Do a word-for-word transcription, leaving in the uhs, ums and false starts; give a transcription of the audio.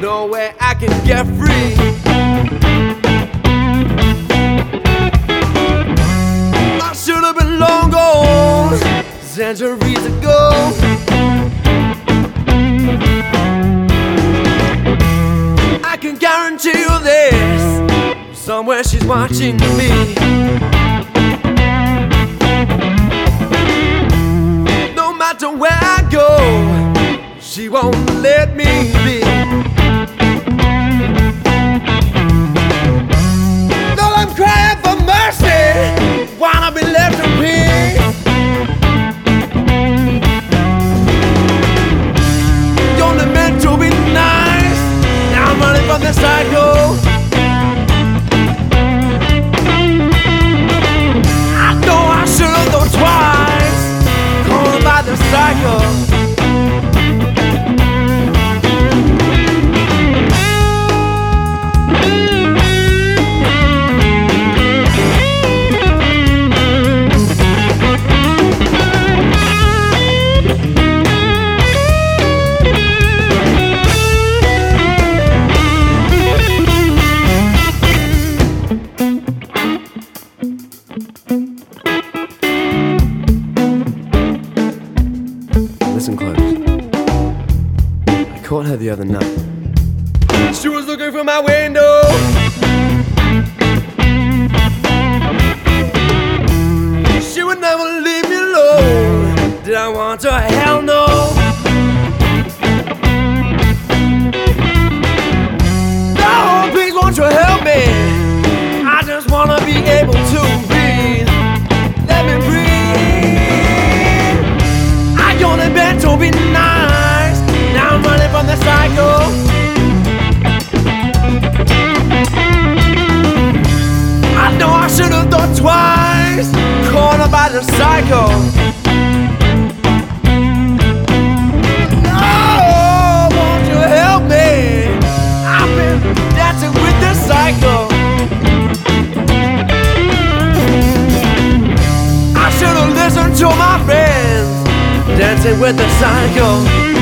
no way I can get free. I should have been long gone centuries ago. I can guarantee you this, somewhere she's watching me. No matter where I go, she won't let me be. Though I'm crying for mercy, wanna be left in peace. You're only meant to be nice, now I'm running from the cycle. I know I should've thought twice, caught by the cycle. Listen close. I caught her the other night. She was looking through my window. She would never leave me alone. Did I want her? Hell no. No, please won't you help me? I just wanna be able to breathe. Let me breathe. I only meant to be nice, now I'm running from the cycle. I know I should've thought twice, caught up by the cycle. No, won't you help me? I've been dancing with the cycle. I should've listened to my friends, dancing with the cycle.